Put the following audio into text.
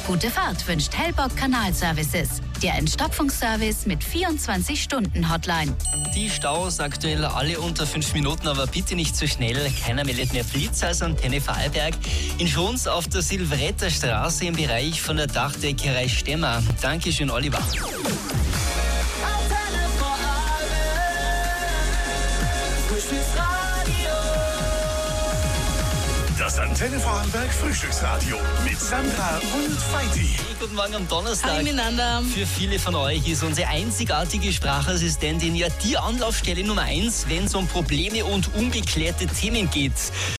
Gute Fahrt wünscht Hellbock Kanalservices. Der Entstopfungsservice mit 24-Stunden-Hotline. Die Staus aktuell alle unter 5 Minuten, aber bitte nicht zu schnell. Keiner meldet mehr Blitz als Antenne Vorarlberg. In Schons auf der Silveretter Straße im Bereich von der Dachdeckerei Stemmer. Dankeschön, Oliver. Das Antenne Vorarlberg Frühstücksradio mit Sandra und Feiti. Hey, guten Morgen am Donnerstag. Hallo miteinander. Für viele von euch ist unsere einzigartige Sprachassistentin ja die Anlaufstelle Nummer 1, wenn es um Probleme und ungeklärte Themen geht.